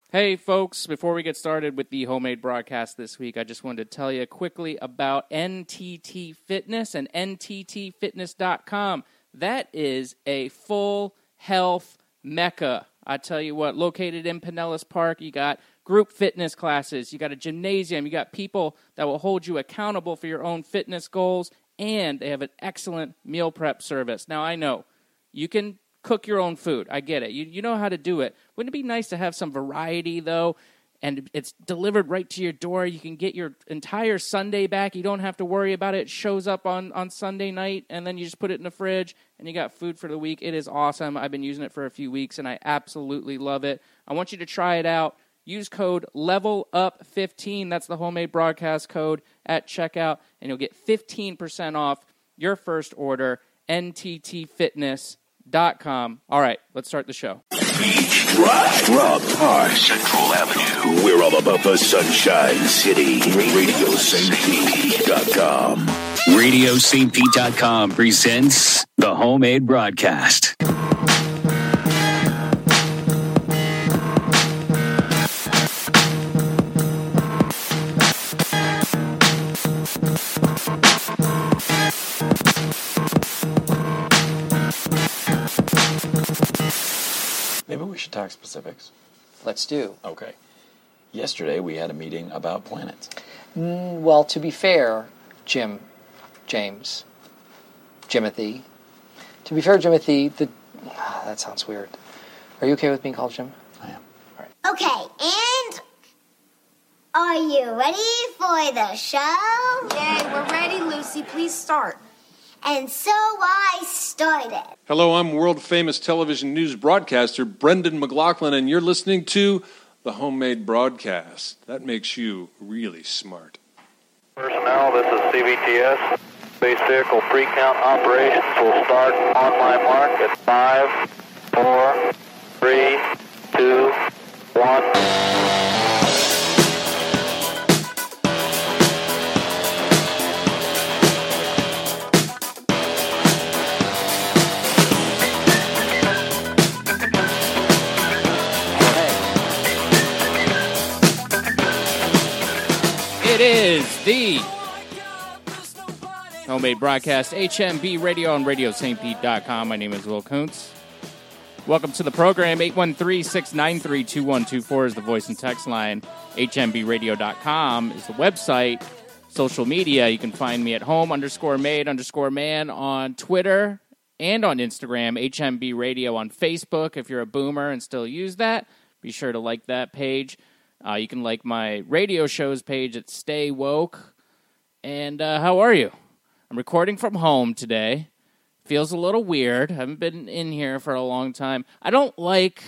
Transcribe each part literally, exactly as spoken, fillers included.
Hey, folks, before we get started with the homemade broadcast this week, I just wanted to tell you quickly about N T T Fitness and N T T fitness dot com. That is a full health mecca. I tell you what, located in Pinellas Park, you got group fitness classes, you got a gymnasium, you got people that will hold you accountable for your own fitness goals, and they have an excellent meal prep service. Now, I know you can cook your own food. I get it. You you know how to do it. Wouldn't it be nice to have some variety, though? And it's delivered right to your door. You can get your entire Sunday back. You don't have to worry about it. It shows up on, on Sunday night, and then you just put it in the fridge, and you got food for the week. It is awesome. I've been using it for a few weeks, and I absolutely love it. I want you to try it out. Use code level up fifteen. That's the homemade broadcast code at checkout, and you'll get fifteen percent off your first order, N T T fitness dot com. All right, let's start the show. Beach Drive, Rob Park, Central Avenue. We're all about the Sunshine City. Radio Saint Pete dot com. Radio Saint Pete dot com presents the homemade broadcast. Maybe we should talk specifics. Let's do. Okay. Yesterday we had a meeting about planets. Mm, well, to be fair, Jim, James, Jimothy. To be fair, Jimothy, the ah, that sounds weird. Are you okay with being called Jim? I am. All right. Okay, and are you ready for the show? Yay, we're ready, Lucy. Please start. And so I started. Hello, I'm world-famous television news broadcaster Brendan McLaughlin, and you're listening to the homemade broadcast. That makes you really smart. Personnel, this is C V T S. Space vehicle pre-count operations will start on my mark at five, four, three, two, one. It is the homemade broadcast, H M B Radio on Radio Saint Pete dot com. My name is Will Kuntz. Welcome to the program. eight one three, six nine three, two one two four is the voice and text line. H M B radio dot com is the website. Social media, you can find me at home underscore made underscore man on Twitter and on Instagram. H M B Radio on Facebook. If you're a boomer and still use that, be sure to like that page. Uh, you can like my radio shows page at Stay Woke. And uh, how are you? I'm recording from home today. Feels a little weird. Haven't been in here for a long time. I don't like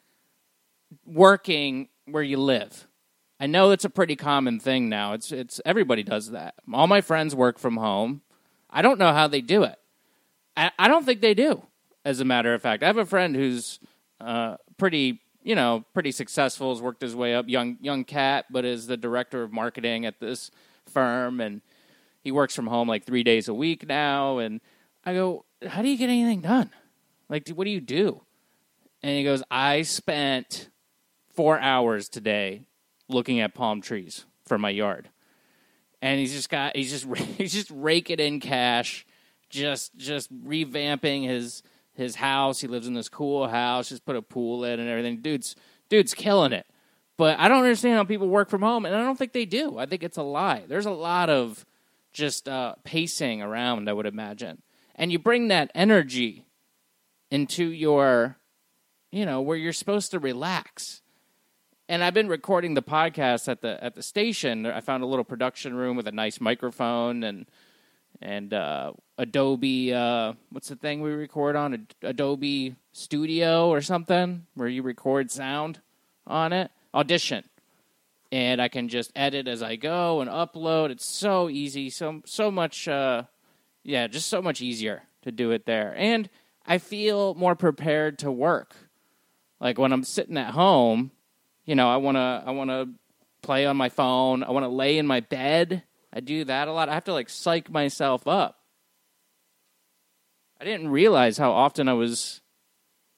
working where you live. I know it's a pretty common thing now. It's it's everybody does that. All my friends work from home. I don't know how they do it. I, I don't think they do, as a matter of fact. I have a friend who's uh, pretty... you know, pretty successful, has worked his way up, young young cat, but is the director of marketing at this firm, and he works from home like three days a week now, and I go, how do you get anything done? Like, what do you do? And he goes, I spent four hours today looking at palm trees for my yard. And he's just got, he's just, he's just raking in cash, just, just revamping his... his house. He lives in this cool house, just put a pool in and everything. Dude's dude's killing it. But I don't understand how people work from home, and I don't think they do. I think it's a lie. There's a lot of just uh, pacing around, I would imagine. And you bring that energy into your, you know, where you're supposed to relax. And I've been recording the podcast at the at the station. I found a little production room with a nice microphone and and uh, Adobe, uh, what's the thing we record on? Ad- Adobe Studio or something, where you record sound on it. Audition. And I can just edit as I go and upload. It's so easy, so so much, uh, yeah, just so much easier to do it there. And I feel more prepared to work. Like when I'm sitting at home, you know, I want to I want to play on my phone. I want to lay in my bed. I do that a lot. I have to, like, psych myself up. I didn't realize how often I was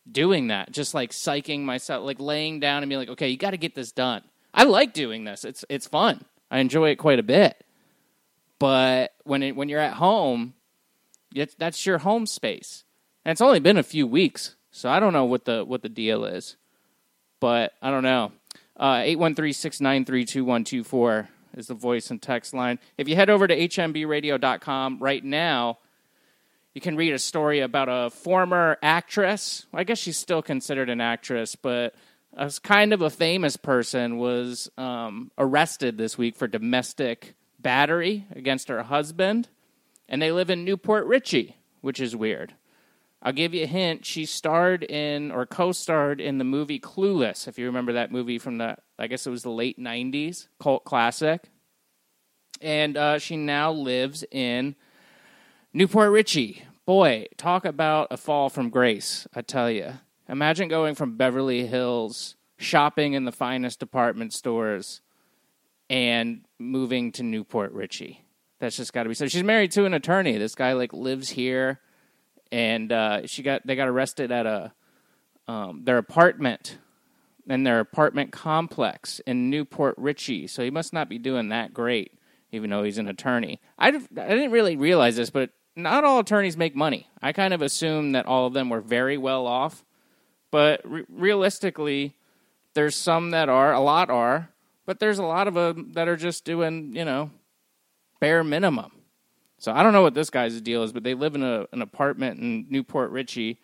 doing that, just like psyching myself, like laying down and being like, okay, you got to get this done. I like doing this. It's it's fun. I enjoy it quite a bit. But when it, when you're at home, it's, that's your home space. And it's only been a few weeks, so I don't know what the what the deal is. But I don't know. Uh, eight one three, six nine three, two one two four is the voice and text line. If you head over to H M B radio dot com right now, you can read a story about a former actress. I guess she's still considered an actress, but a kind of a famous person was um, arrested this week for domestic battery against her husband, and they live in Newport Richey, which is weird. I'll give you a hint. She starred in, or co-starred in the movie Clueless, if you remember that movie from the, I guess it was the late nineties, cult classic. And uh, she now lives in Newport Richey. Boy, talk about a fall from grace, I tell you. Imagine going from Beverly Hills, shopping in the finest department stores, and moving to Newport Richey. That's just got to be so. She's married to an attorney. This guy like lives here, and uh, she got they got arrested at a um, their apartment, in their apartment complex in Newport Richey. So he must not be doing that great, even though he's an attorney. I I didn't really realize this, but not all attorneys make money. I kind of assumed that all of them were very well off. But re- realistically, there's some that are, a lot are, but there's a lot of them that are just doing, you know, bare minimum. So I don't know what this guy's deal is, but they live in a, an apartment in Newport Richey.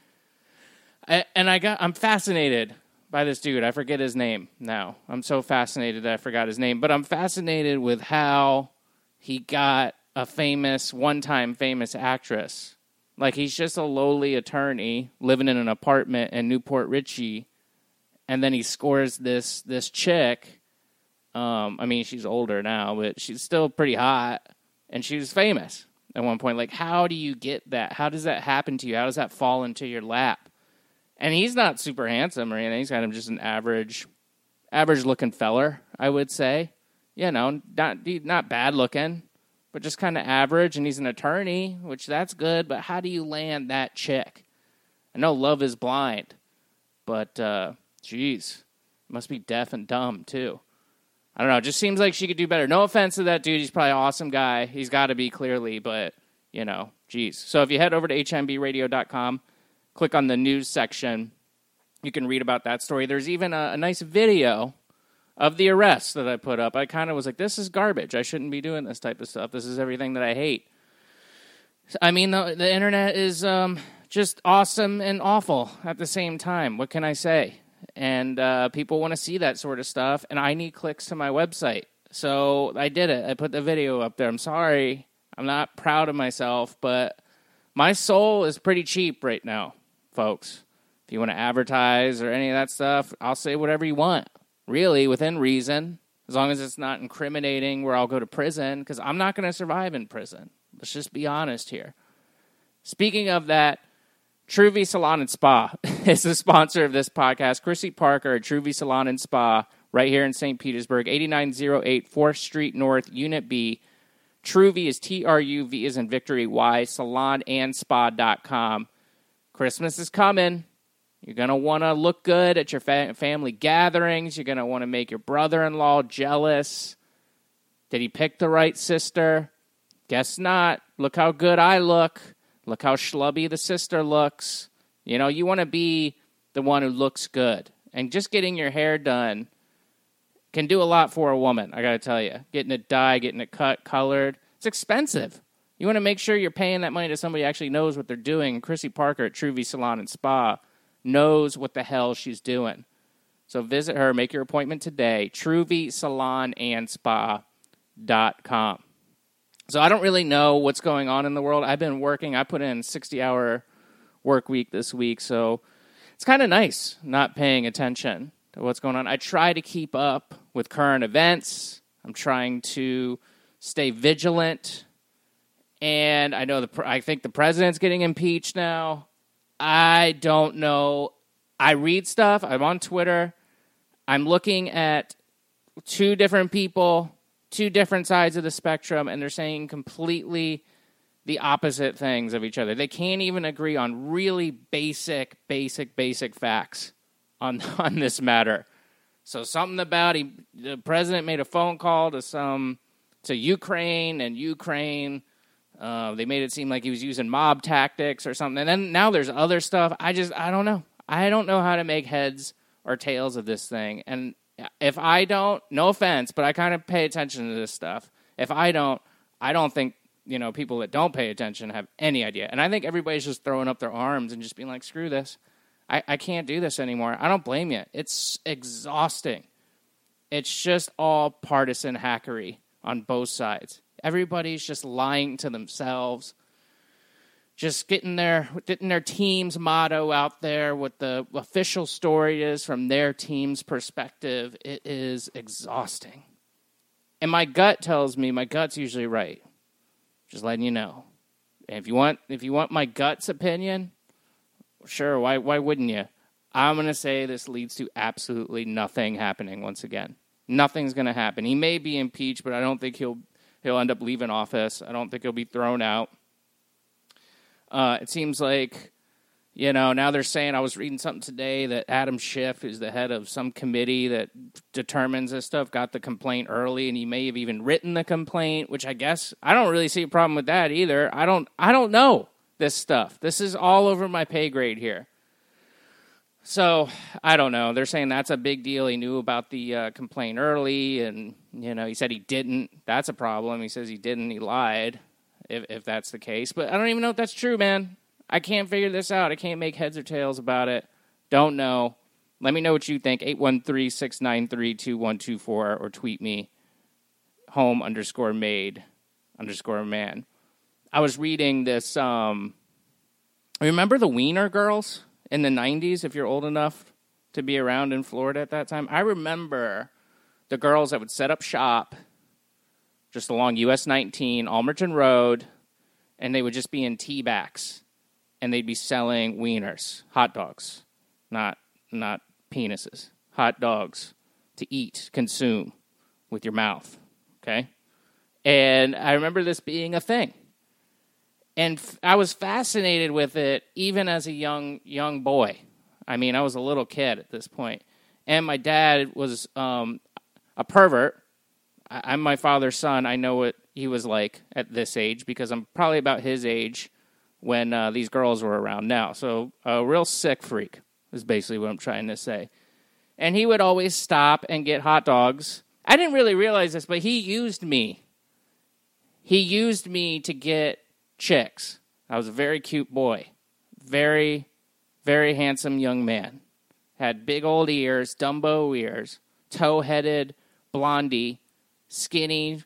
I, and I got, I'm fascinated by this dude. I forget his name now. I'm so fascinated that I forgot his name. But I'm fascinated with how he got a famous, one-time famous actress. Like, he's just a lowly attorney living in an apartment in Newport Richey, and then he scores this this chick. Um, I mean, she's older now, but she's still pretty hot, and she was famous at one point. Like, how do you get that? How does that happen to you? How does that fall into your lap? And he's not super handsome or anything. He's kind of just an average, average-looking feller, I would say. You know, not not bad-looking, but just kind of average, and he's an attorney, which that's good, but how do you land that chick? I know Love is Blind, but, uh, geez, must be deaf and dumb, too. I don't know, it just seems like she could do better. No offense to that dude, he's probably an awesome guy. He's got to be, clearly, but, you know, geez. So if you head over to H M B radio dot com, click on the news section, you can read about that story. There's even a, a nice video of the arrest that I put up. I kind of was like, this is garbage. I shouldn't be doing this type of stuff. This is everything that I hate. I mean, the, the internet is um, just awesome and awful at the same time. What can I say? And uh, people want to see that sort of stuff, and I need clicks to my website. So I did it. I put the video up there. I'm sorry. I'm not proud of myself, but my soul is pretty cheap right now, folks. If you want to advertise or any of that stuff, I'll say whatever you want. Really, within reason, as long as it's not incriminating where I'll go to prison, because I'm not going to survive in prison. Let's just be honest here. Speaking of that, Truvy Salon and Spa is the sponsor of this podcast. Chrissy Parker at Truvy Salon and Spa, right here in Saint Petersburg, eighty-nine oh eight fourth Street North, Unit B. Truvy is T R U V as in Victory, Y, salon and spa dot com. Christmas is coming. You're going to want to look good at your fa- family gatherings. You're going to want to make your brother-in-law jealous. Did he pick the right sister? Guess not. Look how good I look. Look how schlubby the sister looks. You know, you want to be the one who looks good. And just getting your hair done can do a lot for a woman, I got to tell you. Getting it dyed, getting it cut, colored. It's expensive. You want to make sure you're paying that money to somebody who actually knows what they're doing. Chrissy Parker at Truvy Salon and Spa knows what the hell she's doing. So visit her, make your appointment today, Truvy Salon and Spa dot com. So I don't really know what's going on in the world. I've been working. I put in a sixty-hour work week this week, so it's kind of nice not paying attention to what's going on. I try to keep up with current events. I'm trying to stay vigilant. And I know the I think the president's getting impeached now. I don't know. I read stuff. I'm on Twitter. I'm looking at two different people, two different sides of the spectrum, and they're saying completely the opposite things of each other. They can't even agree on really basic, basic, basic facts on on this matter. So something about he, the president made a phone call to some to Ukraine, and Ukraine, uh, they made it seem like he was using mob tactics or something. And then now there's other stuff. I just, I don't know. I don't know how to make heads or tails of this thing. And if I don't, no offense, but I kind of pay attention to this stuff. If I don't, I don't think, you know, people that don't pay attention have any idea. And I think everybody's just throwing up their arms and just being like, screw this. I, I can't do this anymore. I don't blame you. It's exhausting. It's just all partisan hackery on both sides. Everybody's just lying to themselves, just getting their getting their team's motto out there, what the official story is from their team's perspective. It is exhausting. And my gut tells me, my gut's usually right. Just letting you know. And if you want if you want my gut's opinion, sure, why why wouldn't you? I'm going to say this leads to absolutely nothing happening once again. Nothing's going to happen. He may be impeached, but I don't think he'll he'll end up leaving office. I don't think he'll be thrown out. Uh, it seems like, you know, now they're saying, I was reading something today that Adam Schiff, who's the head of some committee that determines this stuff, got the complaint early, and he may have even written the complaint, which I guess I don't really see a problem with that either. I don't I don't know this stuff. This is all over my pay grade here. So, I don't know. They're saying that's a big deal. He knew about the uh, complaint early, and, you know, he said he didn't. That's a problem. He says he didn't. He lied, if, if that's the case. But I don't even know if that's true, man. I can't figure this out. I can't make heads or tails about it. Don't know. Let me know what you think. eight one three, six nine three, two one two four or tweet me, home underscore made underscore man. I was reading this, um, remember the Wiener Girls? In the nineties, if you're old enough to be around in Florida at that time, I remember the girls that would set up shop just along U S nineteen, Almerton Road, and they would just be in tea backs, and they'd be selling wieners, hot dogs, not not penises, hot dogs to eat, consume with your mouth, okay? And I remember this being a thing. And f- I was fascinated with it even as a young young boy. I mean, I was a little kid at this point. And my dad was um, a pervert. I- I'm my father's son. I know what he was like at this age because I'm probably about his age when uh, these girls were around now. So a real sick freak is basically what I'm trying to say. And he would always stop and get hot dogs. I didn't really realize this, but he used me. He used me to get chicks. I was a very cute boy. Very, very handsome young man. Had big old ears, Dumbo ears, toe-headed, blondie, skinny,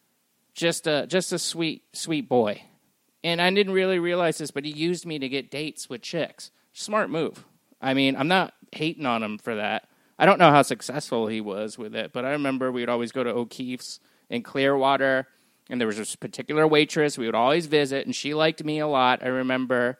just a just a sweet, sweet boy. And I didn't really realize this, but he used me to get dates with chicks. Smart move. I mean, I'm not hating on him for that. I don't know how successful he was with it, but I remember we would always go to O'Keefe's in Clearwater. And there was this particular waitress we would always visit, and she liked me a lot, I remember.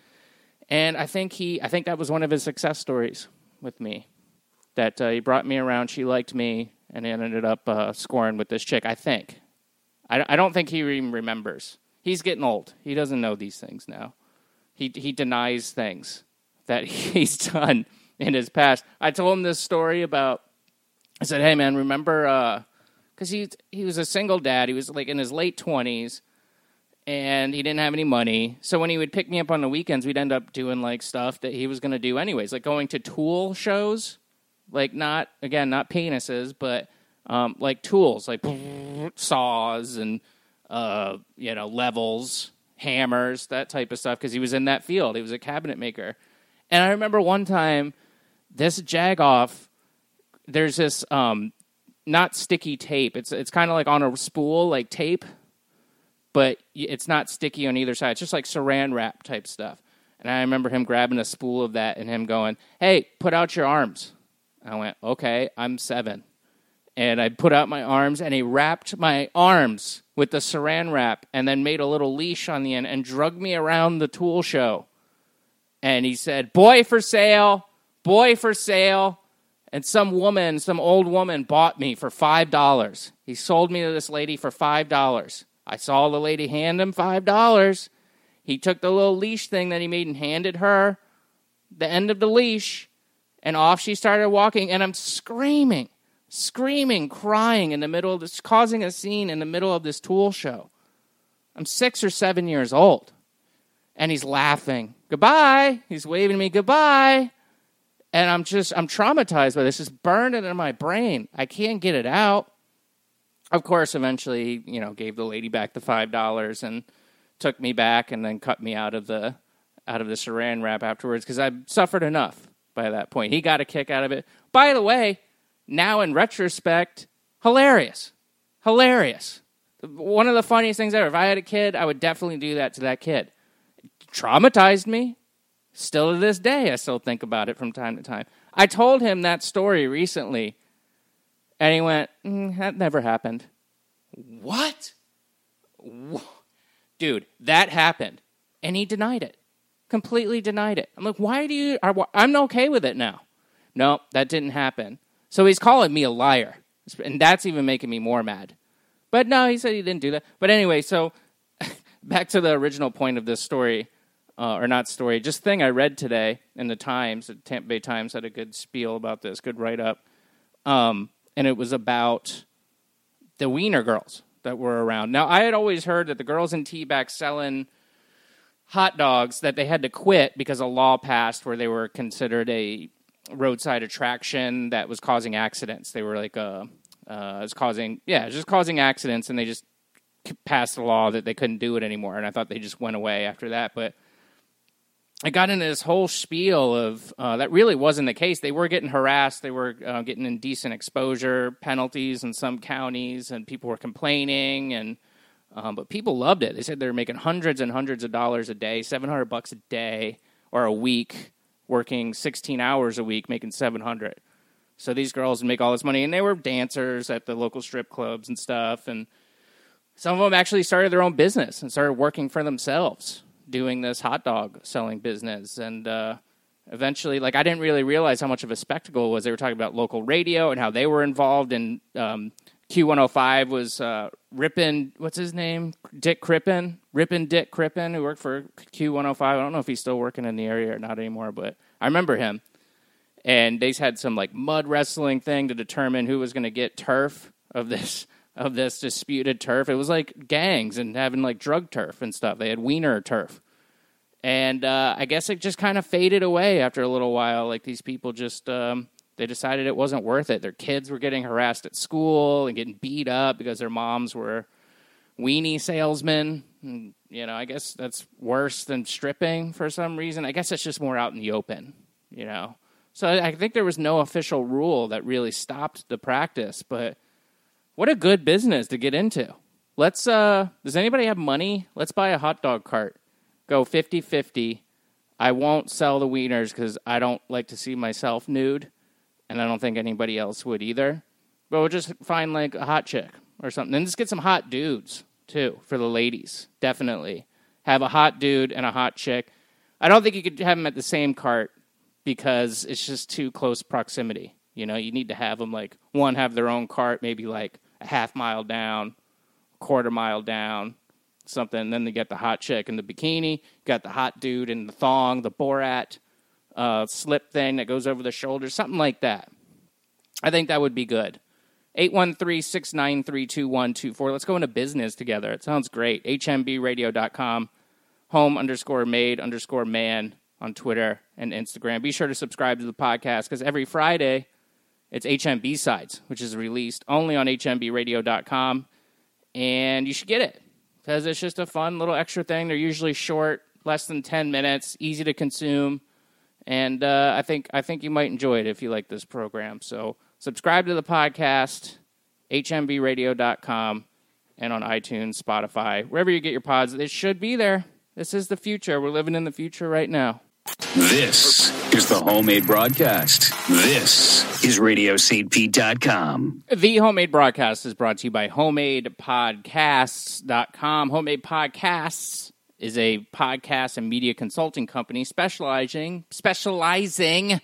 And I think he, I think that was one of his success stories with me, that uh, he brought me around, she liked me, and ended up uh, scoring with this chick, I think. I, I don't think he even remembers. He's getting old. He doesn't know these things now. He he denies things that he's done in his past. I told him this story about, I said, hey, man, remember... Uh, Because he he was a single dad. He was like in his late twenties, and he didn't have any money. So when he would pick me up on the weekends, we'd end up doing like stuff that he was going to do anyways, like going to tool shows, like not again not penises, but um, like tools, like saws and uh, you know levels, hammers, that type of stuff. Because he was in that field. He was a cabinet maker. And I remember one time, this jagoff. There's this. Um, Not sticky tape. It's it's kind of like on a spool, like tape, but it's not sticky on either side. It's just like saran wrap type stuff. And I remember him grabbing a spool of that and him going, hey, put out your arms. I went, okay, I'm seven. And I put out my arms, and he wrapped my arms with the saran wrap and then made a little leash on the end and drugged me around the tool show. And he said, boy for sale, boy for sale. And some woman, some old woman bought me for five dollars. He sold me to this lady for five dollars. I saw the lady hand him five dollars. He took the little leash thing that he made and handed her the end of the leash, and off she started walking, and I'm screaming, screaming, crying in the middle of this, causing a scene in the middle of this Tool show. I'm six or seven years old, and he's laughing. Goodbye. He's waving to me, goodbye. And I'm just, I'm traumatized by this. It's burned into my brain. I can't get it out. Of course, eventually, you know, gave the lady back the five dollars and took me back and then cut me out of the out of the saran wrap afterwards because I suffered enough by that point. He got a kick out of it. By the way, now in retrospect, hilarious. Hilarious. One of the funniest things ever. If I had a kid, I would definitely do that to that kid. It traumatized me. Still to this day, I still think about it from time to time. I told him that story recently, and he went, mm, that never happened. What? What? Dude, that happened. And he denied it. Completely denied it. I'm like, why do you... I'm okay with it now. No, that didn't happen. So he's calling me a liar. And that's even making me more mad. But no, he said he didn't do that. But anyway, so back to the original point of this story. Uh, or not story, just thing I read today in the Times. The Tampa Bay Times had a good spiel about this, good write-up. Um, and it was about the Wiener girls that were around. Now, I had always heard that the girls in T-Back selling hot dogs, that they had to quit because a law passed where they were considered a roadside attraction that was causing accidents. They were like, uh, uh, it was causing, yeah, it was just causing accidents, and they just passed a law that they couldn't do it anymore. And I thought they just went away after that, but I got into this whole spiel of uh, that really wasn't the case. They were getting harassed. They were uh, getting indecent exposure penalties in some counties, and people were complaining. And um, but people loved it. They said they were making hundreds and hundreds of dollars a day, seven hundred bucks a day or a week, working sixteen hours a week, making seven hundred. So these girls would make all this money, and they were dancers at the local strip clubs and stuff. And some of them actually started their own business and started working for themselves, doing this hot dog selling business. And uh, eventually, like, I didn't really realize how much of a spectacle it was. They were talking about local radio and how they were involved in um, Q one oh five was uh, Rippin, what's his name? Dick Crippen? Rippin Dick Crippen, who worked for Q one oh five. I don't know if he's still working in the area or not anymore, but I remember him. And they had some, like, mud wrestling thing to determine who was going to get turf of this of this disputed turf. It was like gangs and having like drug turf and stuff. They had wiener turf. And uh, I guess it just kind of faded away after a little while. Like these people just, um, they decided it wasn't worth it. Their kids were getting harassed at school and getting beat up because their moms were weenie salesmen. And, you know, I guess that's worse than stripping for some reason. I guess it's just more out in the open, you know. So I think there was no official rule that really stopped the practice, but what a good business to get into. Let's, uh, does anybody have money? Let's buy a hot dog cart. Go fifty-fifty. I won't sell the wieners because I don't like to see myself nude, and I don't think anybody else would either. But we'll just find, like, a hot chick or something. And just get some hot dudes, too, for the ladies. Definitely. Have a hot dude and a hot chick. I don't think you could have them at the same cart because it's just too close proximity. You know, you need to have them, like, one have their own cart, maybe, like, a half mile down, quarter mile down, something. And then they get the hot chick in the bikini, got the hot dude in the thong, the Borat uh, slip thing that goes over the shoulders, something like that. I think that would be good. eight one three, six nine three, two one two four. Let's go into business together. It sounds great. H M B radio dot com, home underscore made underscore man on Twitter and Instagram. Be sure to subscribe to the podcast because every Friday it's H M B Sides, which is released only on H M B radio dot com, and you should get it because it's just a fun little extra thing. They're usually short, less than ten minutes, easy to consume, and uh, I think I think you might enjoy it if you like this program. So subscribe to the podcast, H M B radio dot com, and on iTunes, Spotify, wherever you get your pods. It should be there. This is the future. We're living in the future right now. This is the Homemade Broadcast. This is radio saint pete dot com. The Homemade Broadcast is brought to you by homemade podcasts dot com. Homemade Podcasts is a podcast and media consulting company specializing, specializing,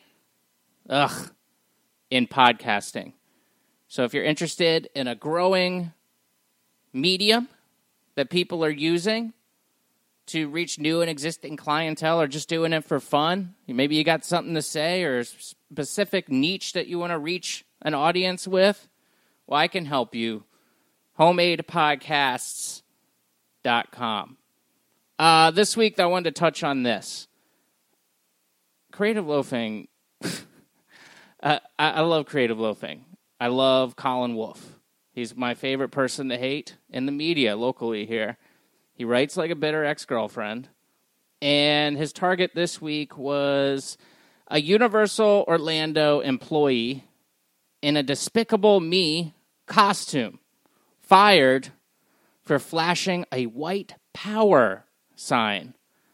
ugh, in podcasting. So if you're interested in a growing medium that people are using to reach new and existing clientele, or just doing it for fun? Maybe you got something to say or a specific niche that you want to reach an audience with. Well, I can help you. homemade podcasts dot com. Uh, this week, I wanted to touch on this. Creative loafing. uh, I, I love creative loafing. I love Colin Wolfe. He's my favorite person to hate in the media locally here. He writes like a bitter ex-girlfriend. And his target this week was a Universal Orlando employee in a Despicable Me costume, fired for flashing a white power sign.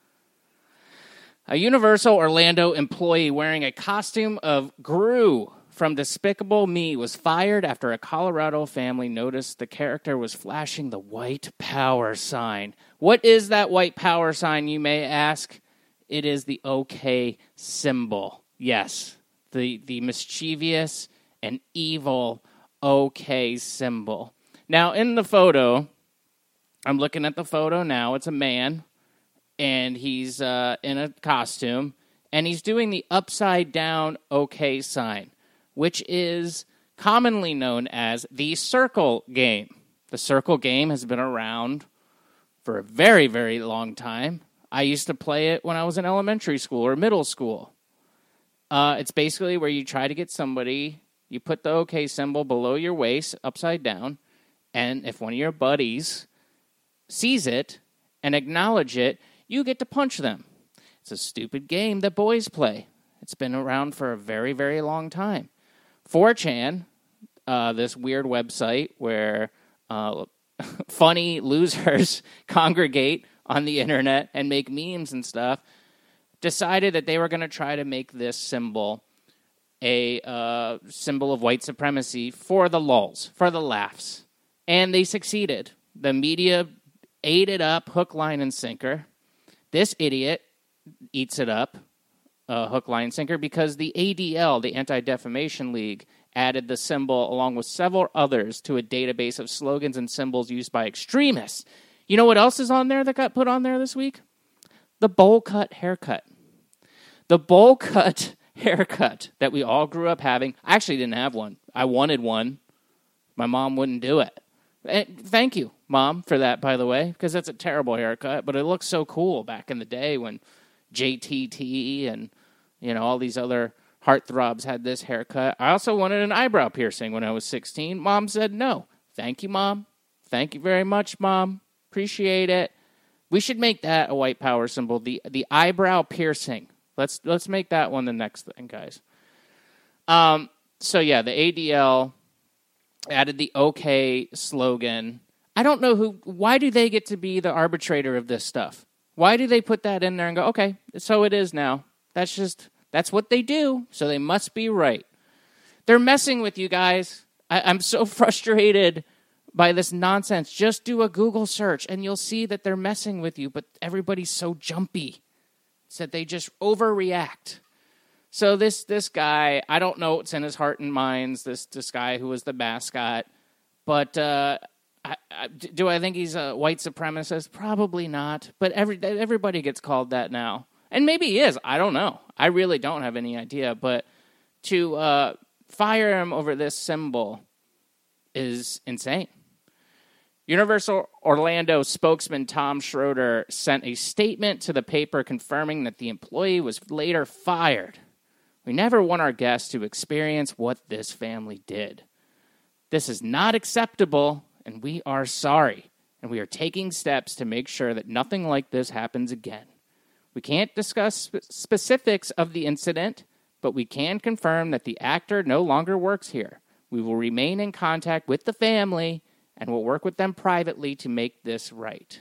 A Universal Orlando employee wearing a costume of Gru from Despicable Me was fired after a Colorado family noticed the character was flashing the white power sign. What is that white power sign, you may ask? It is the OK symbol. Yes, the, the mischievous and evil OK symbol. Now, in the photo, I'm looking at the photo now. It's a man, and he's uh, in a costume, and he's doing the upside-down OK sign, which is commonly known as the circle game. The circle game has been around for a very, very long time. I used to play it when I was in elementary school or middle school. Uh, it's basically where you try to get somebody, you put the OK symbol below your waist, upside down, and if one of your buddies sees it and acknowledge it, you get to punch them. It's a stupid game that boys play. It's been around for a very, very long time. four chan, uh, this weird website where uh, funny losers congregate on the internet and make memes and stuff, decided that they were going to try to make this symbol a uh, symbol of white supremacy for the lulz, for the laughs. And they succeeded. The media ate it up, hook, line, and sinker. This idiot eats it up, uh, hook, line, sinker, because the A D L, the Anti-Defamation League, added the symbol along with several others to a database of slogans and symbols used by extremists. You know what else is on there that got put on there this week? The bowl cut haircut. The bowl cut haircut that we all grew up having. I actually didn't have one. I wanted one. My mom wouldn't do it. And thank you, Mom, for that, by the way, because that's a terrible haircut, but it looked so cool back in the day when J T T and, you know, all these other heartthrobs had this haircut. I also wanted an eyebrow piercing when I was sixteen. Mom said no. Thank you, Mom. Thank you very much, Mom. Appreciate it. We should make that a white power symbol, the the eyebrow piercing. Let's let's make that one the next thing, guys. Um. So, yeah, the A D L added the OK slogan. I don't know who, why do they get to be the arbitrator of this stuff? Why do they put that in there and go, okay, so it is now. That's just, that's what they do, so they must be right. They're messing with you guys. I, I'm so frustrated by this nonsense. Just do a Google search and you'll see that they're messing with you, but everybody's so jumpy. It's that they just overreact. So this this guy, I don't know what's in his heart and minds, this this guy who was the mascot, but uh, I, I, do I think he's a white supremacist? Probably not, but every everybody gets called that now. And maybe he is, I don't know. I really don't have any idea, but to uh, fire him over this symbol is insane. Universal Orlando spokesman Tom Schroeder sent a statement to the paper confirming that the employee was later fired. We never want our guests to experience what this family did. This is not acceptable, and we are sorry, and we are taking steps to make sure that nothing like this happens again. We can't discuss sp- specifics of the incident, but we can confirm that the actor no longer works here. We will remain in contact with the family and will work with them privately to make this right.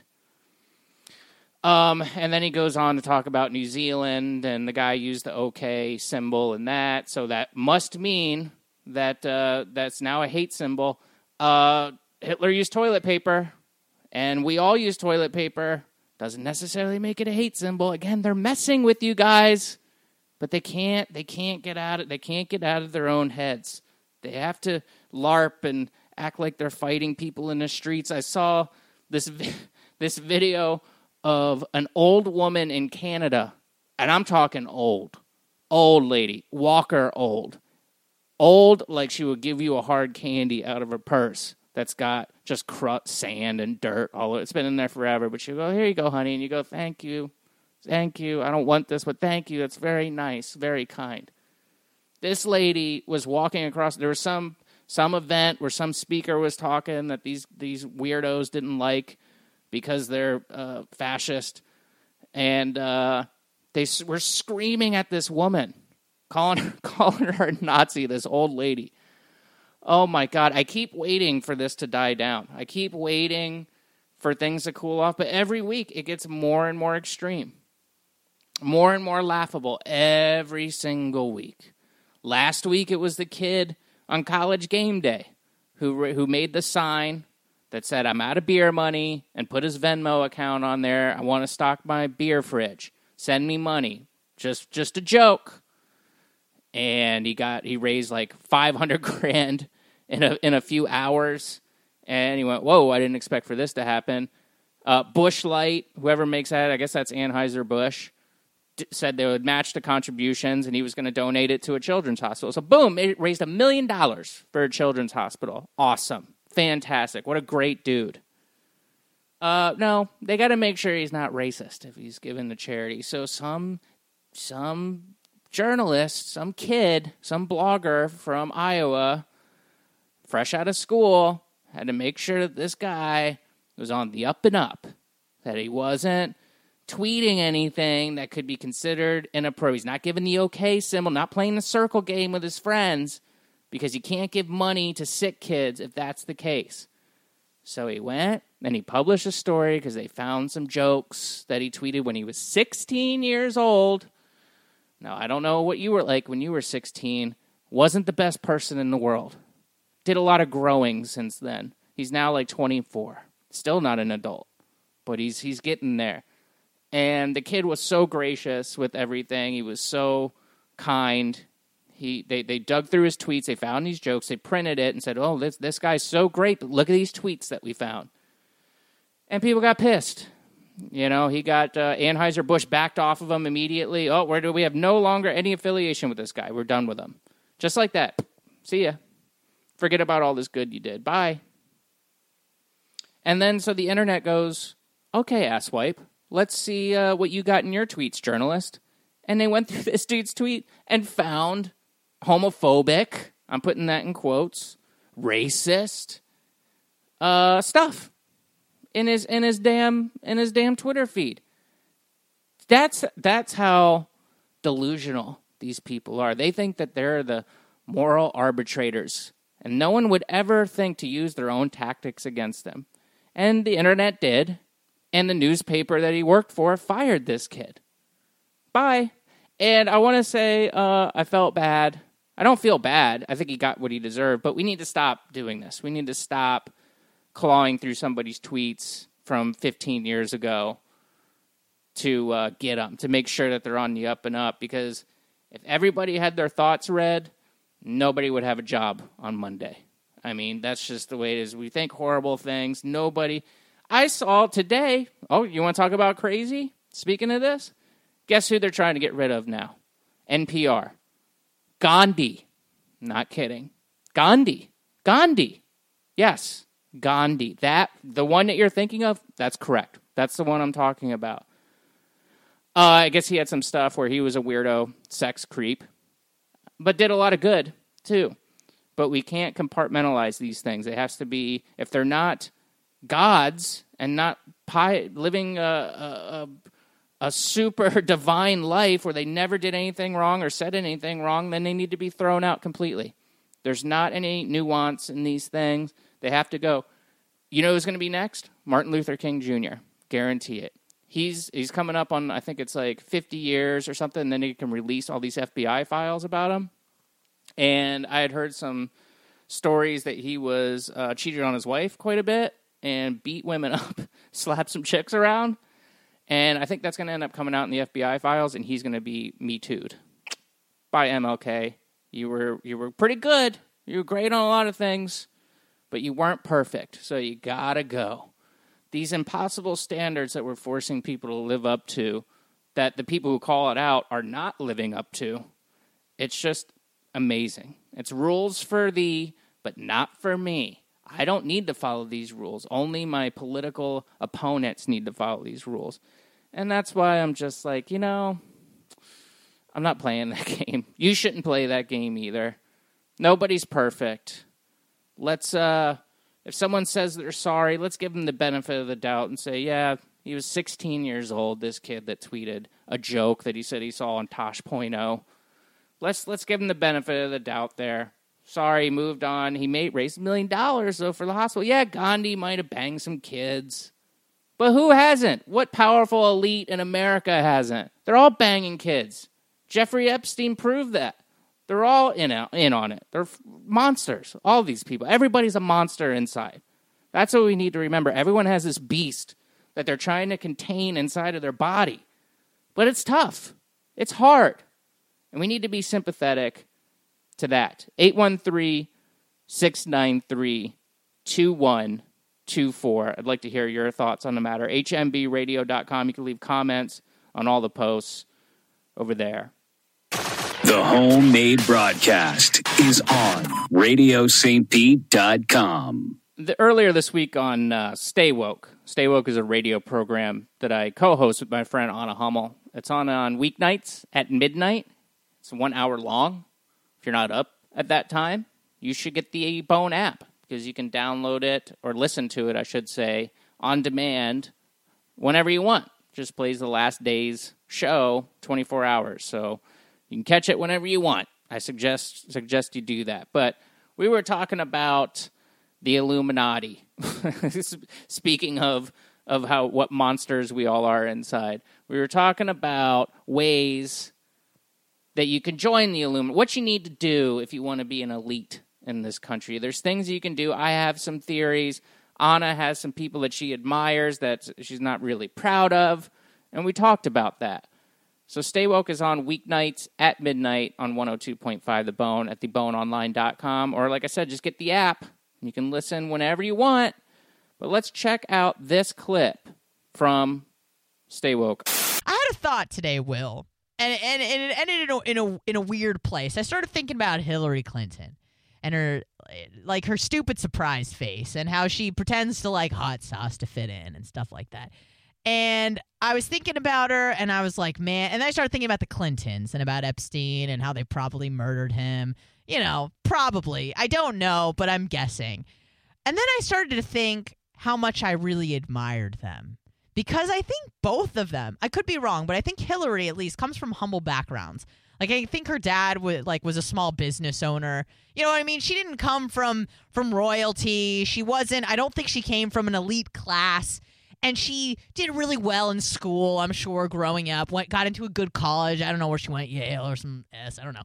Um, and then he goes on to talk about New Zealand, and the guy used the OK symbol in that, so that must mean that uh, that's now a hate symbol. Uh, Hitler used toilet paper, and we all use toilet paper. Doesn't necessarily make it a hate symbol. Again, they're messing with you guys, but they can't. They can't get out of. They can't get out of their own heads. They have to LARP and act like they're fighting people in the streets. I saw this. this video of an old woman in Canada, and I'm talking old, old lady, Walker old. Old, like she would give you a hard candy out of her purse that's got just crust, sand, and dirt all over. It's been in there forever, but she'll go, here you go, honey, and you go, thank you, thank you, I don't want this, but thank you, that's very nice, very kind. This lady was walking across, there was some some event where some speaker was talking that these, these weirdos didn't like because they're uh, fascist, and uh, they were screaming at this woman, calling her, calling her a Nazi, this old lady. Oh, my God. I keep waiting for this to die down. I keep waiting for things to cool off. But every week, it gets more and more extreme. More and more laughable every single week. Last week, it was the kid on College Game Day who who made the sign that said, I'm out of beer money, and put his Venmo account on there. I want to stock my beer fridge. Send me money. Just, just a joke. And he got he raised like five hundred grand in a in a few hours, and he went, "Whoa! I didn't expect for this to happen." Uh, Bush Light, whoever makes that, I guess that's Anheuser-Busch, d- said they would match the contributions, and he was going to donate it to a children's hospital. So, boom! It raised a million dollars for a children's hospital. Awesome, fantastic! What a great dude. Uh, no, they got to make sure he's not racist if he's giving to charity. So some some. journalist, some kid, some blogger from Iowa, fresh out of school, had to make sure that this guy was on the up and up, that he wasn't tweeting anything that could be considered inappropriate. He's not giving the okay symbol, not playing the circle game with his friends, because you can't give money to sick kids if that's the case. So he went, and he published a story because they found some jokes that he tweeted when he was sixteen years old. Now, I don't know what you were like when you were sixteen. Wasn't the best person in the world. Did a lot of growing since then. He's now like twenty-four. Still not an adult. But he's he's getting there. And the kid was so gracious with everything. He was so kind. He they, they dug through his tweets. They found these jokes. They printed it and said, oh, this, this guy's so great. But look at these tweets that we found. And people got pissed. You know, he got uh, Anheuser-Busch backed off of him immediately. Oh, where do we have no longer any affiliation with this guy? We're done with him. Just like that. See ya. Forget about all this good you did. Bye. And then so the internet goes, okay, asswipe, let's see uh, what you got in your tweets, journalist. And they went through this dude's tweet and found homophobic, I'm putting that in quotes, racist uh, stuff. In his in his damn in his damn Twitter feed. That's that's how delusional these people are. They think that they're the moral arbitrators, and no one would ever think to use their own tactics against them. And the internet did, and the newspaper that he worked for fired this kid. Bye. And I want to say uh, I felt bad. I don't feel bad. I think he got what he deserved, but we need to stop doing this. We need to stop clawing through somebody's tweets from fifteen years ago to uh, get them, to make sure that they're on the up and up. Because if everybody had their thoughts read, nobody would have a job on Monday. I mean, that's just the way it is. We think horrible things. Nobody. I saw today, oh, you want to talk about crazy? Speaking of this, guess who they're trying to get rid of now? N P R. Gandhi. Not kidding. Gandhi. Gandhi. Yes. Gandhi. That, the one that you're thinking of, that's correct. That's the one I'm talking about. Uh, I guess he had some stuff where he was a weirdo sex creep, but did a lot of good, too. But we can't compartmentalize these things. It has to be, if they're not gods and not pi- living a, a, a super divine life where they never did anything wrong or said anything wrong, then they need to be thrown out completely. There's not any nuance in these things. They have to go. You know who's going to be next? Martin Luther King Junior Guarantee it. He's he's coming up on, I think it's like fifty years or something, and then he can release all these F B I files about him. And I had heard some stories that he was uh, cheated on his wife quite a bit and beat women up, slapped some chicks around. And I think that's going to end up coming out in the F B I files, and he's going to be Me Too'd. Bye, M L K. You were you were pretty good. You were great on a lot of things, but you weren't perfect, so you gotta go. these impossible standards that we're forcing people to live up to, that the people who call it out are not living up to. It's just amazing. It's rules for thee, but not for me. I don't need to follow these rules. Only my political opponents need to follow these rules. And that's why I'm just like, you know, I'm not playing that game. You shouldn't play that game either. Nobody's perfect. Let's, uh, if someone says they're sorry, let's give them the benefit of the doubt and say, yeah, he was sixteen years old, this kid that tweeted a joke that he said he saw on Tosh point oh. Let's, let's give him the benefit of the doubt there. Sorry, he moved on. He made raised a million dollars, though, for the hospital. Yeah, Gandhi might have banged some kids. But who hasn't? What powerful elite in America hasn't? They're all banging kids. Jeffrey Epstein proved that. They're all in, in on it. They're monsters. All these people. Everybody's a monster inside. That's what we need to remember. Everyone has this beast that they're trying to contain inside of their body. But it's tough. It's hard. And we need to be sympathetic to that. eight one three, six nine three, two one two four. I'd like to hear your thoughts on the matter. H M B radio dot com. You can leave comments on all the posts over there. The Homemade Broadcast is on radio st pete dot com. The, earlier this week on uh, Stay Woke. Stay Woke is a radio program that I co-host with my friend Anna Hummel. It's on on weeknights at midnight. It's one hour long. If you're not up at that time, you should get the Bone app because you can download it or listen to it, I should say, on demand whenever you want. Just plays the last day's show twenty-four hours. So you can catch it whenever you want. I suggest suggest you do that. But we were talking about the Illuminati. Speaking of of how what monsters we all are inside. We were talking about ways that you can join the Illuminati. What you need to do if you want to be an elite in this country. There's things you can do. I have some theories. Anna has some people that she admires that she's not really proud of. And we talked about that. So Stay Woke is on weeknights at midnight on one oh two point five The Bone at the bone online dot com. Or like I said, just get the app. You can listen whenever you want. But let's check out this clip from Stay Woke. I had a thought today, Will. And, and and it ended in a, in a in a weird place. I started thinking about Hillary Clinton and her like her stupid surprise face and how she pretends to like hot sauce to fit in and stuff like that. And I was thinking about her, and I was like, man. And then I started thinking about the Clintons and about Epstein and how they probably murdered him. You know, probably. I don't know, but I'm guessing. And then I started to think how much I really admired them. Because I think both of them, I could be wrong, but I think Hillary at least comes from humble backgrounds. Like I think her dad was like was a small business owner. You know what I mean? She didn't come from from royalty. She wasn't. I don't think she came from an elite class. And she did really well in school, I'm sure, growing up. Went got into a good college. I don't know where she went, Yale or some S. I don't know.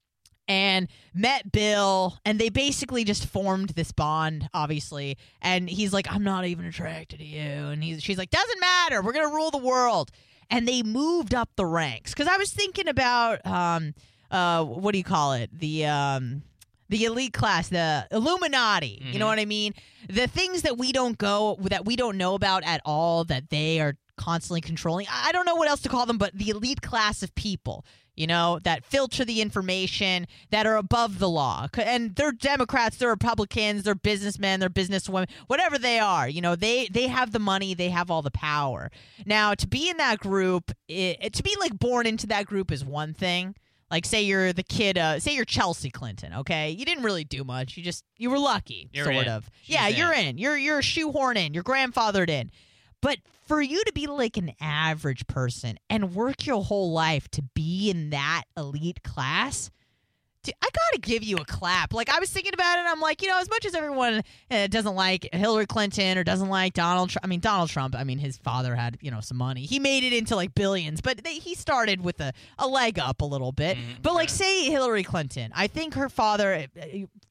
And met Bill, and they basically just formed this bond, obviously. And he's like, I'm not even attracted to you. And he's, she's like, doesn't matter. We're going to rule the world. And they moved up the ranks. Because I was thinking about, um, uh, what do you call it? The um, the elite class, the Illuminati. Mm-hmm. You know what I mean? The things that we don't go, that we don't know about at all, that they are constantly controlling. I don't know what else to call them, but the elite class of people. You know, that filter the information, that are above the law. And they're Democrats, they're Republicans, they're businessmen, they're businesswomen, whatever they are. You know, they, they have the money, they have all the power. Now, to be in that group, it, to be, like, born into that group is one thing. Like, say you're the kid, uh, say you're Chelsea Clinton, okay? You didn't really do much. You just, you were lucky, you're sort in. of. She's yeah, in. you're in. You're, you're shoehorned in. You're grandfathered in. But for you to be like an average person and work your whole life to be in that elite class, dude, I got to give you a clap. Like, I was thinking about it, and I'm like, you know, as much as everyone uh, doesn't like Hillary Clinton or doesn't like Donald Trump, I mean, Donald Trump, I mean, his father had, you know, some money. He made it into, like, billions, but they, he started with a, a leg up a little bit. Mm-hmm. But, like, say Hillary Clinton. I think her father... Uh, he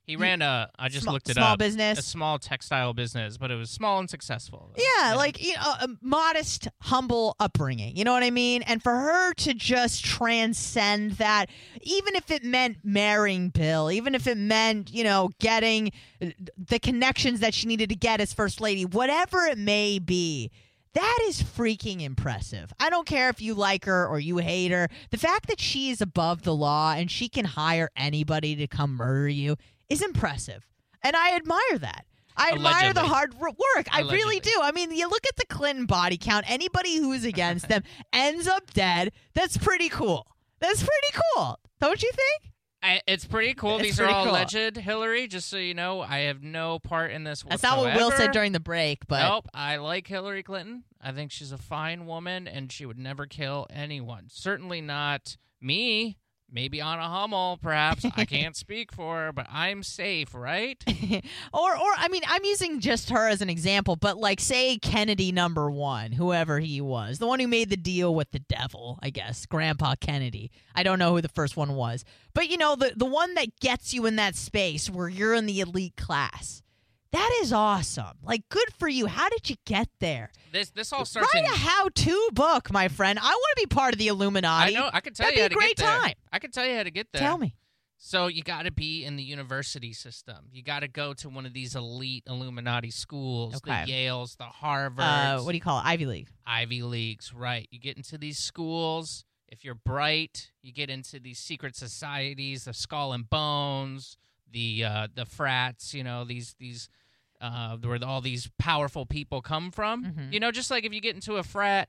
He ran a, I just Small- looked it small up. business. A small textile business, but it was small and successful. Yeah, like, you know, a modest, humble upbringing. You know what I mean? And for her to just transcend that, even if it meant marrying Bill, even if it meant, you know, getting the connections that she needed to get as First Lady, whatever it may be, that is freaking impressive. I don't care if you like her or you hate her. The fact that she is above the law and she can hire anybody to come murder you is impressive. And I admire that. I admire the Allegedly. hard r- work. I really Allegedly. do. I mean, you look at the Clinton body count, anybody who is against them ends up dead. That's pretty cool. That's pretty cool. Don't you think? I, it's pretty cool. It's These pretty are all cool. alleged, Hillary, just so you know. I have no part in this That's whatsoever. not what Will said during the break, but Nope. I like Hillary Clinton. I think she's a fine woman, and she would never kill anyone. Certainly not me. Maybe on a Hummel, perhaps. I can't speak for her, but I'm safe, right? or or I mean, I'm using just her as an example, but like say Kennedy number one, whoever he was, the one who made the deal with the devil, I guess, Grandpa Kennedy. I don't know who the first one was, but you know, the the one that gets you in that space where you're in the elite class. That is awesome. Like, good for you. How did you get there? This this all starts Write in a how-to book, my friend. I want to be part of the Illuminati. I know. I can tell That'd you be how a to great get there. time. I can tell you how to get there. Tell me. So you got to be in the university system. You got to go to one of these elite Illuminati schools, Okay. the Yales, the Harvards. Uh, what do you call it? Ivy League. Ivy Leagues, right. You get into these schools. If you're bright, you get into these secret societies, the Skull and Bones, the uh, the frats, you know, these these uh, where all these powerful people come from. Mhm. You know, just like if you get into a frat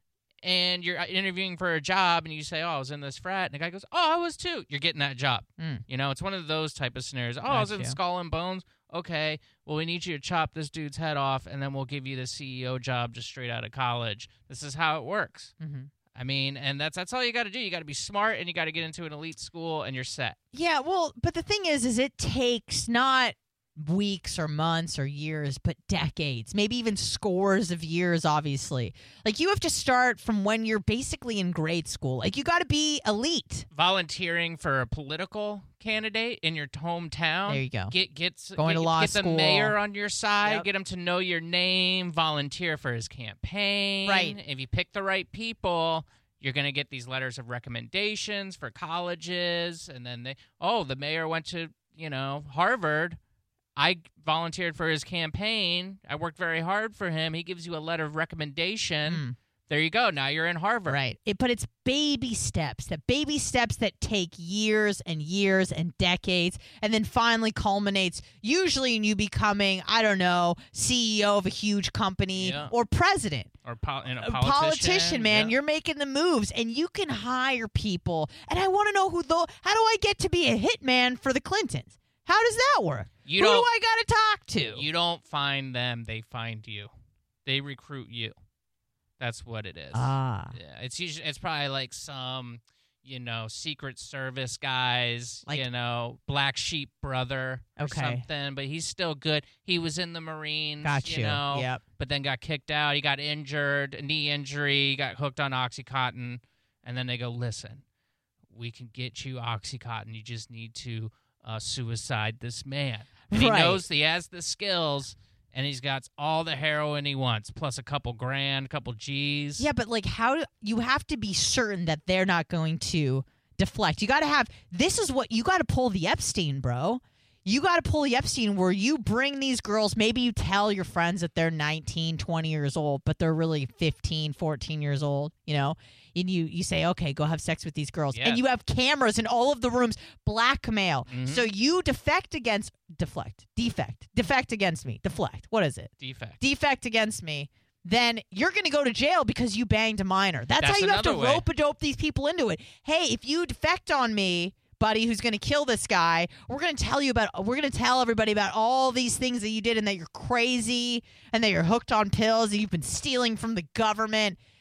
and you're interviewing for a job and you say, oh, I was in this frat, and the guy goes, oh, I was too. You're getting that job. Mm. You know, it's one of those type of scenarios. Oh, I was in Gotcha. Skull and Bones. Okay, well, we need you to chop this dude's head off, and then we'll give you the C E O job just straight out of college. This is how it works. Mm-hmm. I mean, and that's that's all you got to do. You got to be smart, and you got to get into an elite school, and you're set. Yeah, well, but the thing is, is it takes not weeks or months or years, but decades, maybe even scores of years, obviously. Like, you have to start from when you're basically in grade school. Like, you got to be elite. Volunteering for a political candidate in your hometown. There you go. Get get Going get, to law get school. the mayor on your side. Yep. Get him to know your name. Volunteer for his campaign. Right. If you pick the right people, you're going to get these letters of recommendations for colleges, and then they, oh, the mayor went to, you know, Harvard. I volunteered for his campaign. I worked very hard for him. He gives you a letter of recommendation. Mm. There you go. Now you're in Harvard. Right. It, but it's baby steps, that baby steps that take years and years and decades, and then finally culminates usually in you becoming, I don't know, C E O of a huge company Yeah. or president. Or pol- and a A politician. politician, man. Yeah. You're making the moves, and you can hire people. And I want to know who the. How do I get to be a hitman for the Clintons? How does that work? You who do don't- I got to talk to? You don't find them, they find you. They recruit you. That's what it is. Ah. Yeah, it's usually it's probably like some, you know, Secret Service guys, Like- you know, Black Sheep brother or Okay. something, but he's still good. He was in the Marines, Got you you. know, Yep. but then got kicked out. He got injured, a knee injury, got hooked on Oxycontin, and then they go, listen, we can get you Oxycontin. You just need to uh, suicide this man. And he Right. knows he has the skills, and he's got all the heroin he wants, plus a couple grand, a couple G's. Yeah, but like, how do you have to be certain that they're not going to deflect? You got to have. This is what you got to pull the Epstein, bro. You got to pull the Epstein where you bring these girls. Maybe you tell your friends that they're nineteen, twenty years old, but they're really fifteen, fourteen years old, you know? And you, you say, okay, go have sex with these girls. Yeah. And you have cameras in all of the rooms, blackmail. Mhm. So you defect against, deflect, defect, defect against me, deflect. What is it? Defect. Defect against me, then you're going to go to jail because you banged a minor. That's, That's how you have to another way. rope a dope these people into it. Hey, if you defect on me, buddy, who's going to kill this guy, we're going to tell you about, we're going to tell everybody about all these things that you did and that you're crazy and that you're hooked on pills and you've been stealing from the government.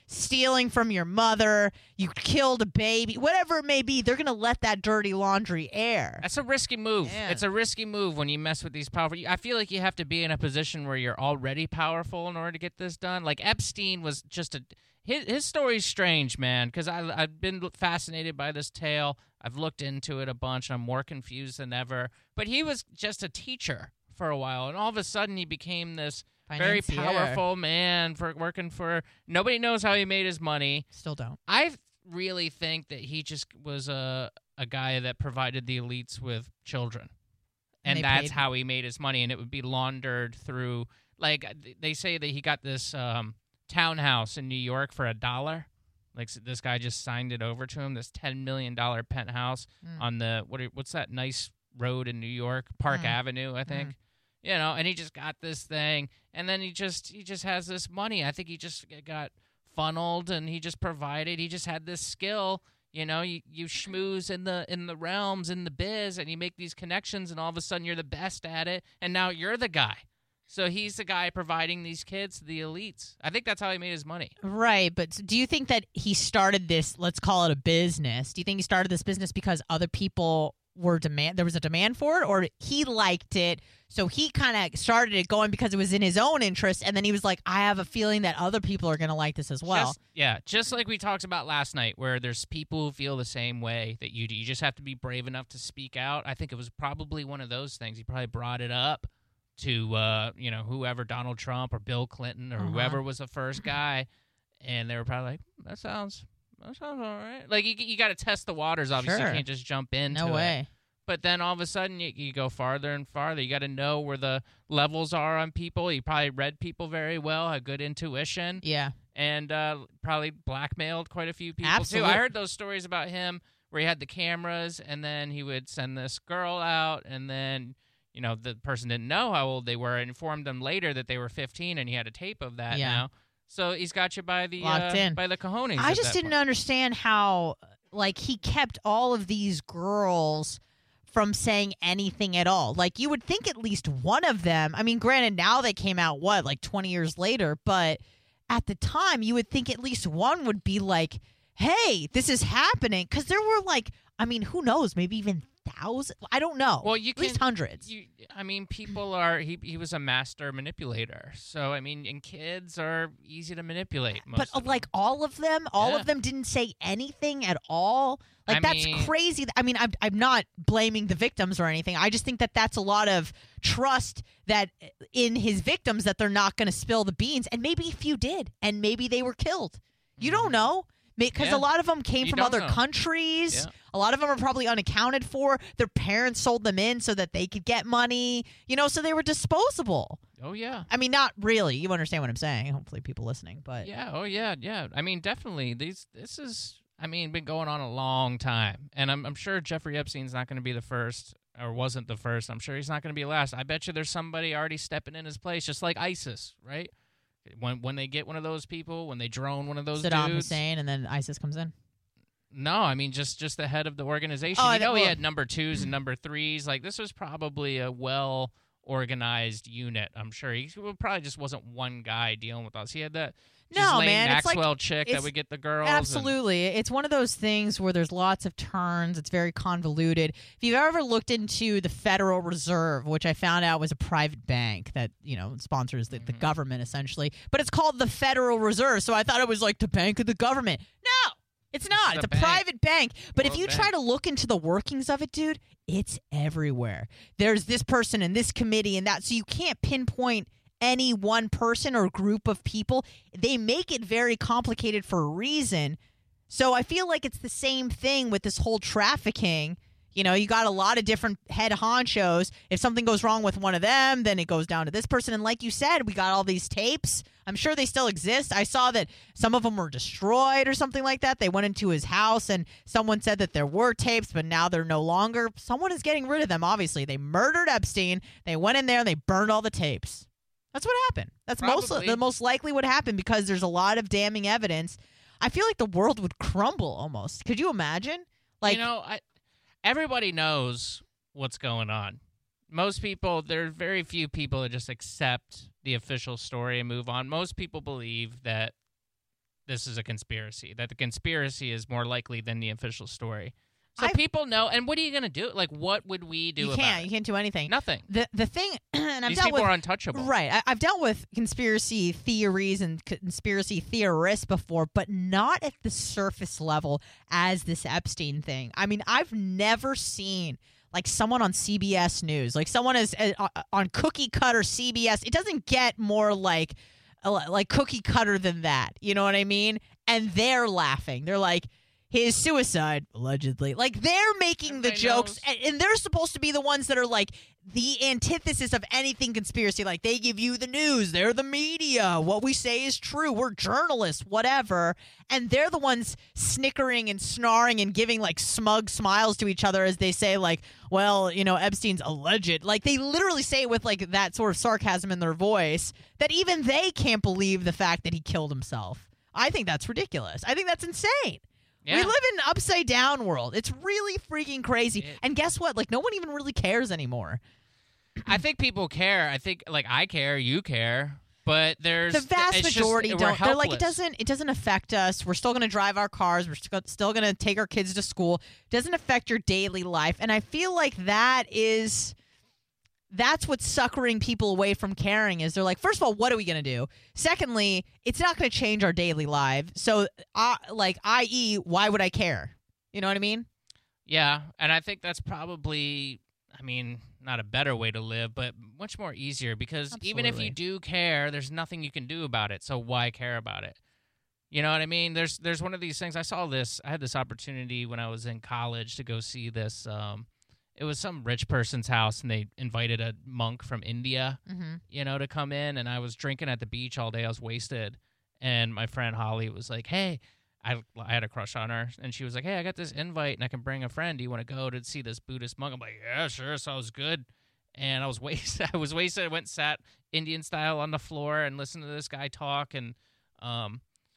stealing from your mother, you killed a baby, whatever it may be, they're going to let that dirty laundry air. That's a risky move. Man. It's a risky move when you mess with these powerful. I feel like you have to be in a position where you're already powerful in order to get this done. Like Epstein was just a his his story's strange, man. Because I I've been fascinated by this tale. I've looked into it a bunch. I'm more confused than ever. But he was just a teacher for a while, and all of a sudden he became this very Financier. powerful man for working for. Nobody knows how he made his money. Still don't. I really think that he just was a a guy that provided the elites with children, and, And they that's paid- how he made his money. And it would be laundered through, like they say that he got this um, townhouse in New York for a dollar. Like so this guy just signed it over to him. This ten million dollar penthouse Mm. on the what? are- What's that nice road in New York? Park Mm. Avenue, I think. Mm. You know, and he just got this thing, and then he just he just has this money. I think he just got funneled, and he just provided. He just had this skill. You know, you, you schmooze in the in the realms, in the biz, and you make these connections, and all of a sudden you're the best at it, and now you're the guy. So he's the guy providing these kids to the elites. I think that's how he made his money. Right, but do you think that he started this, let's call it a business, do you think he started this business because other people were demand, there was a demand for it, or he liked it, so he kind of started it going because it was in his own interest, and then he was like, I have a feeling that other people are going to like this as well. Just, yeah, just like we talked about last night, where there's people who feel the same way that you do. You just have to be brave enough to speak out. I think it was probably one of those things. He probably brought it up to, uh, you know, whoever, Donald Trump or Bill Clinton or Uh-huh. whoever was the first guy, and they were probably like, that sounds, that sounds all right. Like, you, you got to test the waters, obviously. Sure. You can't just jump into No it. way. But then all of a sudden, you, you go farther and farther. You got to know where the levels are on people. He probably read people very well, had good intuition, Yeah. and uh, probably blackmailed quite a few people, Absolutely. too. I heard those stories about him where he had the cameras, and then he would send this girl out, and then, you know, the person didn't know how old they were and informed them later that they were fifteen, and he had a tape of that Yeah. now. So he's got you by the Locked uh, in. by the cojones. I at just that didn't point. understand how, like, he kept all of these girls from saying anything at all. Like, you would think at least one of them, I mean, granted, now they came out, what, like twenty years later, but at the time, you would think at least one would be like, hey, this is happening. Because there were, like, I mean, who knows, maybe even thousands? I don't know. Well, you at least can- hundreds. You, I mean, people are. He he was a master manipulator. So I mean, and kids are easy to manipulate. Most But uh, of them. like all of them, all Yeah. of them didn't say anything at all. Like I that's mean- crazy. I mean, I'm I'm not blaming the victims or anything. I just think that that's a lot of trust that in his victims that they're not going to spill the beans. And maybe a few did, and maybe they were killed. You don't know. Because Yeah. a lot of them came You from don't other know. countries. Yeah. A lot of them are probably unaccounted for. Their parents sold them in so that they could get money. You know, so they were disposable. oh yeah. I mean, not really. You understand what I'm saying. Hopefully, people listening. But Yeah. Oh yeah. Yeah. I mean, definitely. These. This is. I mean, been going on a long time, and I'm I'm sure Jeffrey Epstein's not going to be the first, or wasn't the first. I'm sure he's not going to be last. I bet you there's somebody already stepping in his place, just like ISIS, right? When when they get one of those people, when they drone one of those Saddam dudes. Hussein, and then ISIS comes in. No, I mean just just the head of the organization. Oh, you I- know, he well- had number twos and number threes. Like this was probably a well organized unit. I'm sure he well, probably just wasn't one guy dealing with us. He had that No, Ghislaine man, it's like- Maxwell chick that it's- would get the girls. and- Absolutely. It's one of those things where there's lots of turns. It's very convoluted. If you've ever looked into the Federal Reserve, which I found out was a private bank that, you know, sponsors the, Mm-hmm. the government essentially, but it's called the Federal Reserve. So I thought it was like the bank of the government. No, it's not. It's It's, a a bank. private bank. But if World you Bank. try to look into the workings of it, dude, it's everywhere. There's this person and this committee and that. So you can't pinpoint any one person or group of people. They make it very complicated for a reason. So I feel like it's the same thing with this whole trafficking. You know, you got a lot of different head honchos. If something goes wrong with one of them, then it goes down to this person. And like you said, we got all these tapes. I'm sure they still exist. I saw that some of them were destroyed or something like that. They went into his house and someone said that there were tapes, but now they're no longer. Someone is getting rid of them, obviously. They murdered Epstein. They went in there and they burned all the tapes. That's what happened. That's most Probably. the most likely what happened because there's a lot of damning evidence. I feel like the world would crumble almost. Could you imagine? Like, you know, I, everybody knows what's going on. Most people, there are very few people that just accept the official story and move on. Most people believe that this is a conspiracy, that the conspiracy is more likely than the official story. So I've- people know, and what are you going to do? Like, what would we do You about can't. it? You can't do anything. Nothing. The the thing, and I've These dealt people with, are untouchable. Right. I, I've dealt with conspiracy theories and conspiracy theorists before, but not at the surface level as this Epstein thing. I mean, I've never seen like someone on C B S News, like someone is uh, on cookie cutter C B S. It doesn't get more like uh, like cookie cutter than that. You know what I mean? And they're laughing. They're like, his suicide, allegedly. Like, they're making the Everybody jokes, knows. and, and they're supposed to be the ones that are, like, the antithesis of anything conspiracy. Like, they give you the news. They're the media. What we say is true. We're journalists, whatever. And they're the ones snickering and snarring and giving, like, smug smiles to each other as they say, like, well, you know, Epstein's alleged. Like, they literally say it with, like, that sort of sarcasm in their voice that even they can't believe the fact that he killed himself. I think that's ridiculous. I think that's insane. Yeah. We live in an upside down world. It's really freaking crazy. It- and guess what? Like, no one even really cares anymore. I think people care. I think, like, I care, you care, but there's The vast it's just- majority we're don't. They're like, it helpless. doesn't. It doesn't affect us. We're still going to drive our cars. We're st- still going to take our kids to school. It doesn't affect your daily life. And I feel like that is. That's what's suckering people away from caring. Is they're like, first of all, what are we going to do? Secondly, it's not going to change our daily lives. So, uh, like, that is, why would I care? You know what I mean? Yeah, and I think that's probably, I mean, not a better way to live, but much more easier because even if Absolutely. you do care, there's nothing you can do about it. So why care about it? You know what I mean? There's there's one of these things. I saw this. I had this opportunity when I was in college to go see this. Um, it was some rich person's house, and they invited a monk from India, Mm-hmm. you know, to come in. And I was drinking at the beach all day. I was wasted, and my friend Holly was like, "Hey." I, I had a crush on her, and she was like, hey, I got this invite, and I can bring a friend. Do you want to go to see this Buddhist monk? I'm like, yeah, sure, sounds good. And I was wasted. I was wasted. I went and sat Indian style on the floor and listened to this guy talk, and um,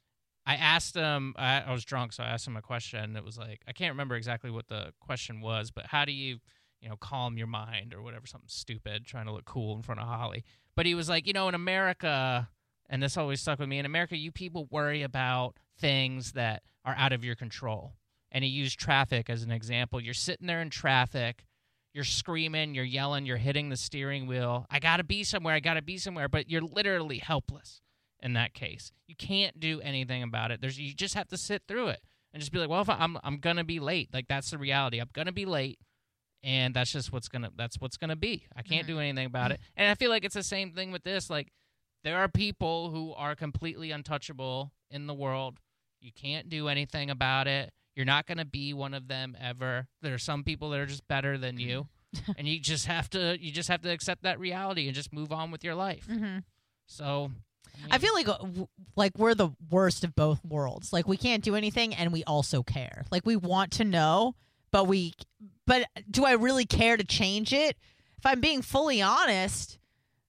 I asked him, I, I was drunk, so I asked him a question. It was like, I can't remember exactly what the question was, but how do you, you know, calm your mind or whatever, something stupid, trying to look cool in front of Holly. But he was like, you know, in America, and this always stuck with me, in America, you people worry about things that are out of your control. And he used traffic as an example. You're sitting there in traffic, you're screaming, you're yelling, you're hitting the steering wheel. I got to be somewhere, I got to be somewhere, but you're literally helpless in that case. You can't do anything about it. There's you just have to sit through it and just be like, well, if I, I'm I'm going to be late. Like that's the reality. I'm going to be late. And that's just what's going to that's what's going to be. I can't do anything about it. And I feel like it's the same thing with this. Like there are people who are completely untouchable in the world. You can't do anything about it. You're not going to be one of them ever. There are some people that are just better than you, and you just have to you just have to accept that reality and just move on with your life. Mm-hmm. So, I, mean, I feel like uh, w- like we're the worst of both worlds. Like we can't do anything, and we also care. Like we want to know, but we. But do I really care to change it? If I'm being fully honest,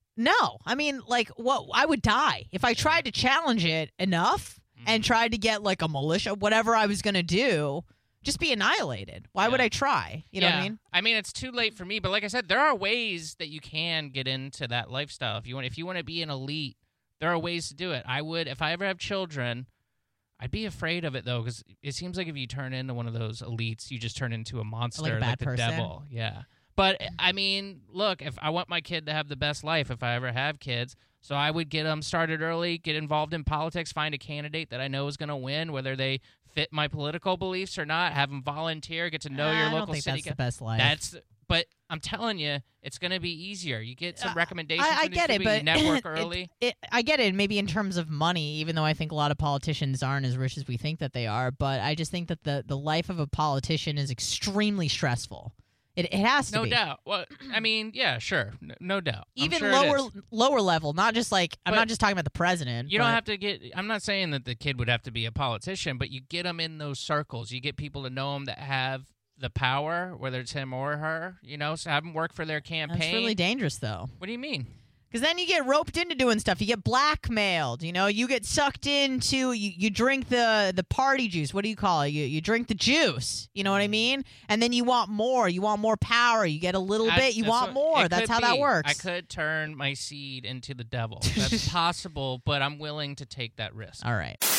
no. I mean, like, what? I would die if I tried to challenge it enough and tried to get like a militia, whatever I was going to do, just be annihilated. Why would Yeah. I try? You know yeah. what I mean? I mean, it's too late for me. But like I said, there are ways that you can get into that lifestyle. If you want, if you want to be an elite, there are ways to do it. I would, if I ever have children, I'd be afraid of it though, because it seems like if you turn into one of those elites, you just turn into a monster, Like a bad the person? devil. Yeah. But I mean, look, if I want my kid to have the best life, if I ever have kids, so I would get them started early, get involved in politics, find a candidate that I know is going to win, whether they fit my political beliefs or not. Have them volunteer, get to know Uh, your I local don't think city. that's the best life. That's, but I'm telling you, it's going to be easier. You get some recommendations. I, I from these get it, people, you but network it- early. It, I get it. Maybe in terms of money, even though I think a lot of politicians aren't as rich as we think that they are. But I just think that the the life of a politician is extremely stressful. It it has to No be. doubt. Well, I mean, yeah, sure, no, no doubt. I'm Even sure it lower is. lower level, not just like I'm But not just talking about the president. You don't but- have to get. I'm not saying that the kid would have to be a politician, but you get them in those circles. You get people to know him that have the power, whether it's him or her. You know, so have them work for their campaign. That's really dangerous, though. What do you mean? Because then you get roped into doing stuff. You get blackmailed. You know, you get sucked into. You, you drink the the party juice. What do you call it? You you drink the juice. You know what I mean? And then you want more. You want more power. You get a little I- bit. You that's want what- more. it That's could how that be. works. I could turn my seed into the devil. That's possible, but I'm willing to take that risk. All right.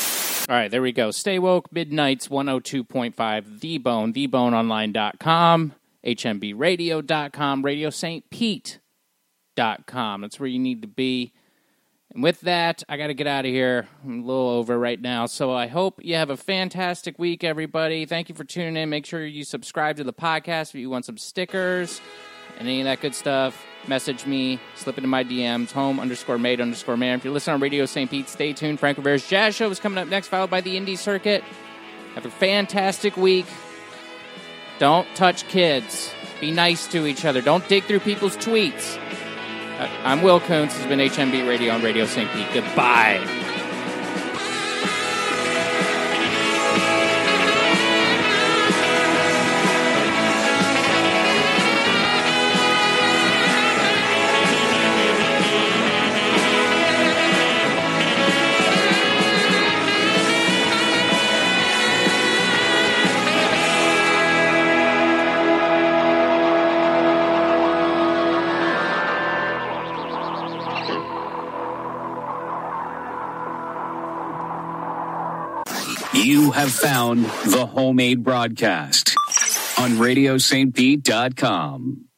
All right, there we go. Stay Woke, Midnights, one oh two point five, The Bone, the bone online dot com, h m b radio dot com, radio st pete dot com. That's where you need to be. And with that, I got to get out of here. I'm a little over right now. So I hope you have a fantastic week, everybody. Thank you for tuning in. Make sure you subscribe to the podcast if you want some stickers and any of that good stuff. Message me, slip into my D Ms, home underscore made underscore man. If you're listening on Radio Saint Pete, stay tuned. Frank Rivera's Jazz Show is coming up next, followed by the Indie Circuit. Have a fantastic week. Don't touch kids. Be nice to each other. Don't dig through people's tweets. I'm Will Kuntz. This has been H M B Radio on Radio Saint Pete. Goodbye. You have found the Homemade Broadcast on radio st pete dot com.